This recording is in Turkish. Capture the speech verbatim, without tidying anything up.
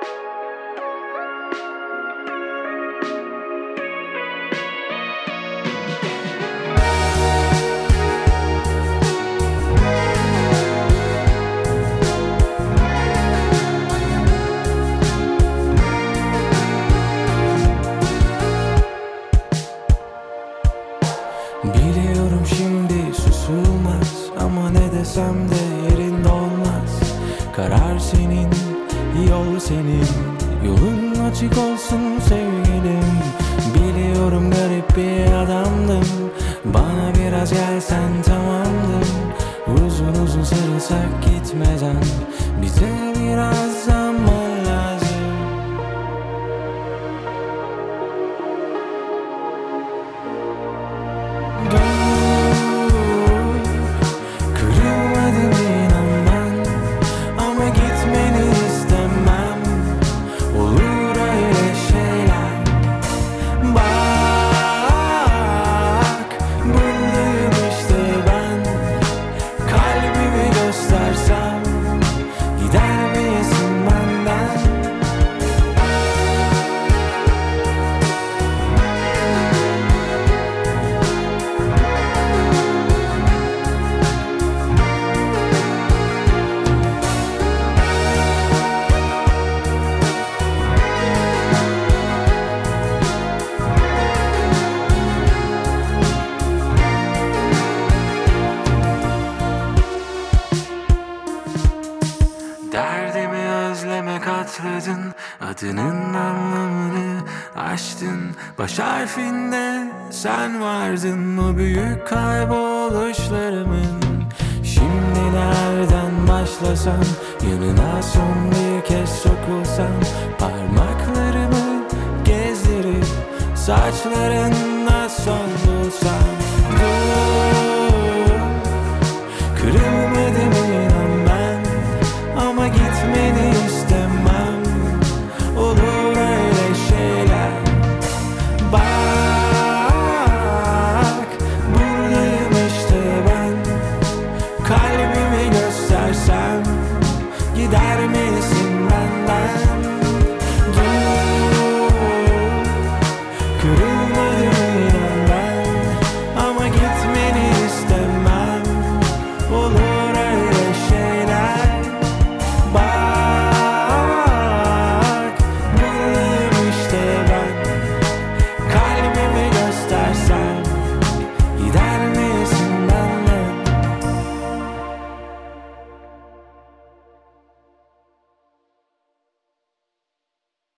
Biliyorum şimdi susulmaz, ama ne desem de yerinde olmaz. Karar senin, yol senin, yolun açık olsun sevgilim. Biliyorum garip bir adamdım, bana biraz gelsen tamamdım. Uzun uzun sarılsak gitmeden, bize biraz zaman lazım. Kırılmadım inan ben, ama gitmeni istemem. Olur öyle şeyler. Bak, buradayım işte ben. Kalbimi göstersem gider misin benden? Derdimi özleme katladın, adının anlamını aştın. Baş harfinde sen vardın, o büyük kayboluşlarımın. Şimdi nereden başlasam, yanına son bir kez sokulsam. Parmaklarımı gezdirip saçlarında son bulsam.